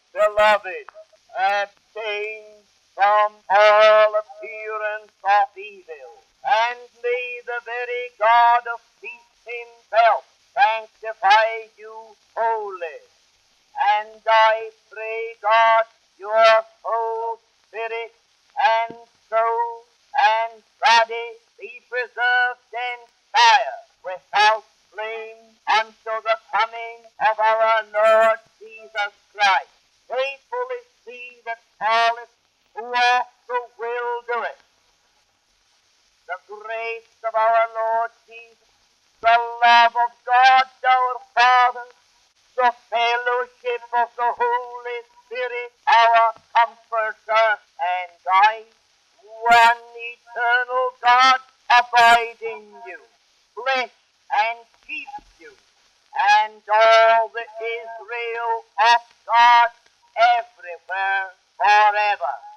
Beloved, abstain from all appearance of evil, and may the very God of peace himself sanctify you wholly. And I pray, God, your whole spirit and soul and body be preserved entire without blame until the coming of our Lord Jesus Christ. Faithful is he that calleth, who also will do it. The grace of our Lord Jesus, the love of God our Father, the fellowship of the Holy Spirit, our Comforter and Guide, one eternal God abide in you, bless and keep you, and all the Israel of God everywhere, forever.